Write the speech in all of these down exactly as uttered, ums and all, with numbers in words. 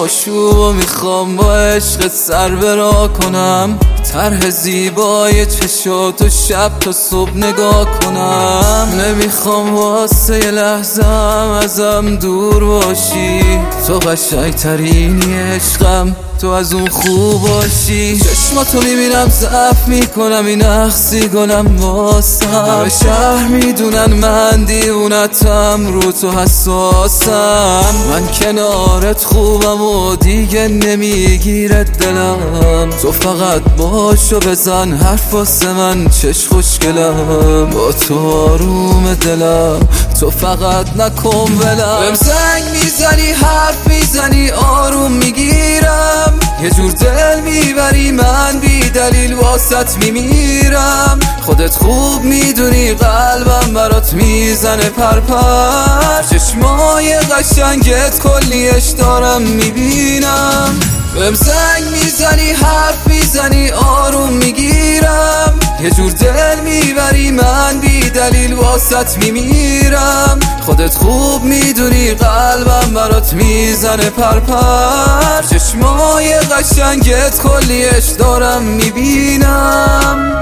آشوب میخوام با عشق سر برا کنم، طرح زیبای چشات و شب تا صبح نگاه کنم. نمیخوام واسه یه لحظم ازم دور باشی، تو قشنگ ترینی عشقم، تو از اون خوب باشی. چشماتو میبینم ضعف میکنم، این اخسی گلم واسم. همه شهر میدونن من دیوونتم، رو تو حساسم. من کنارت خوبم و دیگه نمیگیرد دلم، تو فقط باش و بزن حرف واسه من چش خوشگلم. با تو آروم دلم، تو فقط نکن ولم. بهم زنگ میزنی حرف میزنی آروم میگیرم، یه جور دل میبری من بی دلیل واسط میمیرم. خودت خوب میدونی قلبم برات میزنه پرپر، چشمای قشنگت کلیش دارم میبینم. بهم زنگ میزنی حرف میزنی آروم میگیرم، یه جور دل میبری من بی دلیل واسط میمیرم. خودت خوب میدونی قلبم برات میزنه پرپر، چشمای قشنگت کلیش دارم میبینم.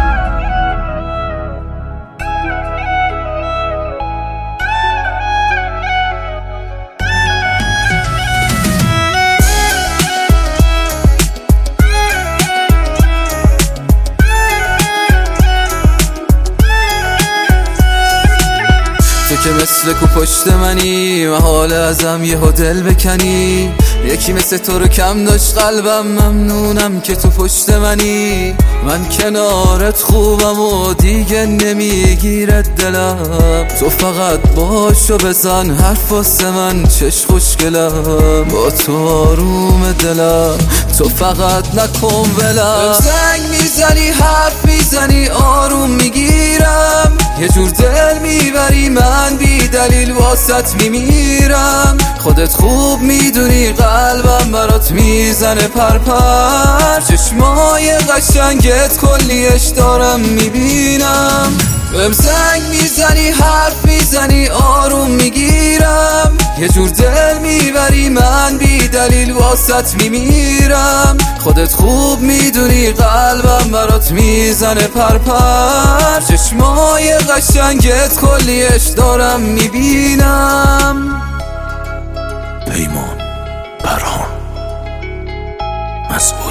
تو که مثل کو پشت منی، محاله ازم یه دل بکنی. یکی مثل تو رو کم داشت قلبم، ممنونم که تو پشت منی. من کنارت خوبم و دیگه نمیگیرد دلم، تو فقط باش و بزن حرف واسه من چش خوشگلم. با تو آروم دلم، تو فقط نکن ولم. زنگ میزنی حرف میزنی آروم میگیرم، یه جور دل میبری من بی دلیل واسط میمیرم. خودت خوب میدونی قلبم برات میزنه پرپر، چشمای قشنگت کلیش دارم میبینم. بهم زنگ میزنی حرف میزنی آروم میگیرم، یه جور دل میبری من بی دلیل واسط میمیرم. خودت خوب میدونی قلبم برات میزنه پرپر، چشمای قشنگت کلیش دارم میبینم. پیمان برهان مسئول